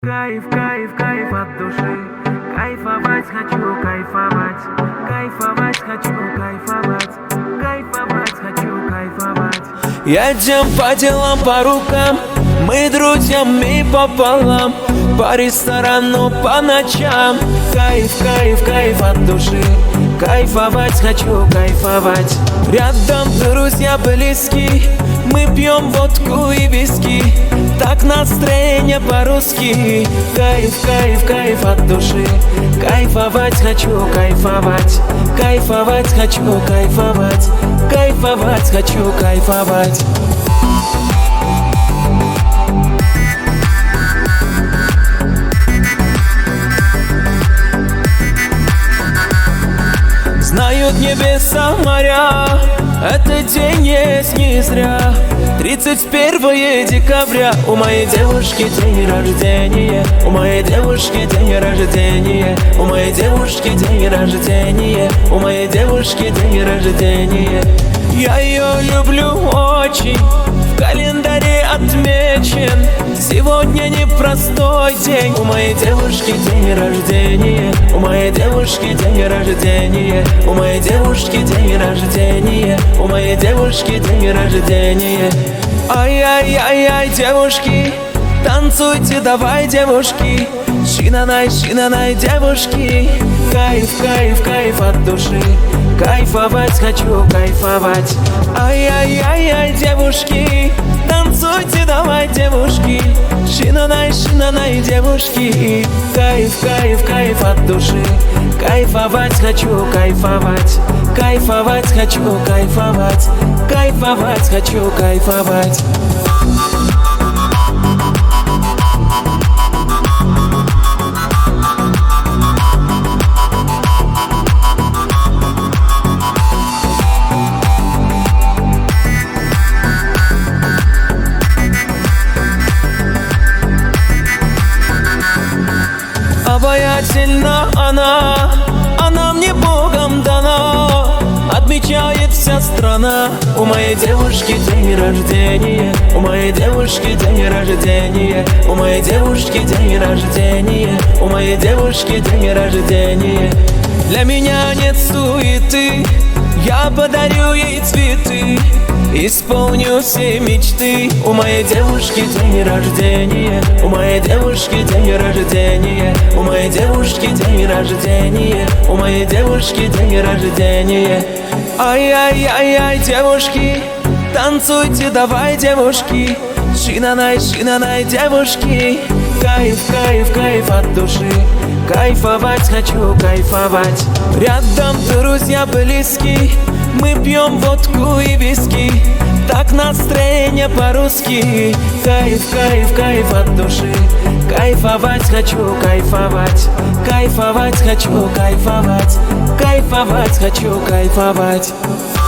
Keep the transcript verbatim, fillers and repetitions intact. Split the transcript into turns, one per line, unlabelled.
Кайф, кайф, кайф от души. Кайфовать хочу, кайфовать. Кайфовать хочу, кайфовать. Кайфовать хочу, кайфовать.
Едем по делам, по рукам. Мы друзьями пополам. По ресторану, по ночам. Кайф, кайф, кайф от души. Кайфовать хочу, кайфовать. Рядом друзья близкие. Мы пьем водку и виски. Так настроение по-русски. Кайф, кайф, кайф от души. Кайфовать хочу, кайфовать. Кайфовать хочу, кайфовать. Кайфовать хочу, кайфовать. Знают небеса, моря, этот день есть не зря. Тридцать первое декабря, у моей девушки день рождения. У моей девушки день рождения. У моей девушки день рождения. У моей девушки день рождения. Я ее люблю очень, в календаре отмечен. Сегодня непростой день. У моей девушки день рождения. У моей девушки день рождения. У моей девушки день рождения. У моей девушки день рождения. Ай-яй-яй-яй, девушки, танцуйте, давай, девушки. Шинанай, шинанай, девушки. Кайф, кайф, кайф от души. Кайфовать хочу, кайфовать. Ай-яй-яй-яй, девушки, танцуйте, давай, девушки. Шинанай, шинанай, девушки. Кайф, кайф, кайф от души. Кайфовать хочу, кайфовать. Кайфовать хочу, кайфовать. Кайфовать хочу, кайфовать. Обаятельна она, она мне Богом дана. Отмечает вся страна. У моей девушки день рождения. У моей девушки день рождения. У моей девушки день рождения. У моей девушки день рождения. Для меня нет суеты, я подарю ей цветы. Исполню все мечты. У моей девушки день рождения. У моей девушки день рождения. У моей девушки день рождения. У моей девушки день рождения. Ай-яй-яй-яй, девушки, танцуйте, давай, девушки. Шинанай, шинанай, девушки. Кайф, кайф, кайф от души. Кайфовать хочу, кайфовать. Рядом друзья близкие. Мы пьем водку и виски. Так настроение по-русски. Кайф, кайф, кайф от души. Кайфовать хочу, кайфовать. Кайфовать хочу, кайфовать. Кайфовать хочу, кайфовать.